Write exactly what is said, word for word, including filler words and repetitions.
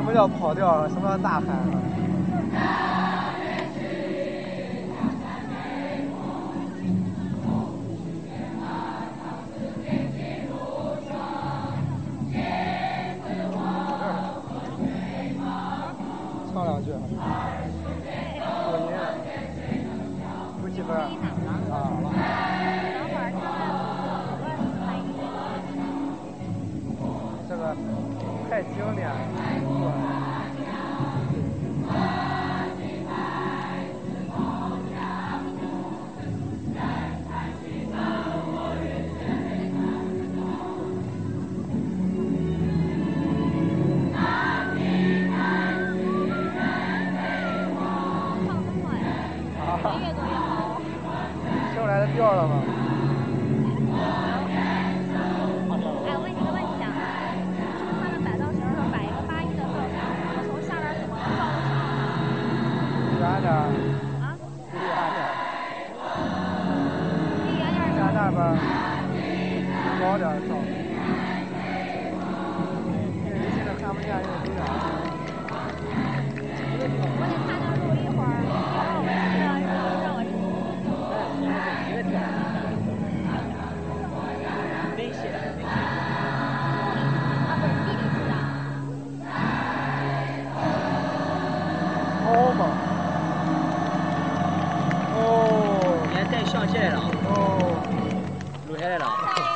么叫跑调？什么叫呐喊？唱两句。录音。不记分。啊。这个太经典了。听出来的调了吗？ 哎，我问你个问题啊，就是他们摆造型的时候摆一个八一的造型，然后从下边怎么能照得上呢？ 远点。 啊？ 离远点。 离远点。 在那边高点照。因为你现在看不见，因为离远。 我得看那录一会儿，一会儿我是让让我。 危险。 啊，不是地理系的。 哦嘛。哦。 你还带相机来了？ 哦。 录下来了。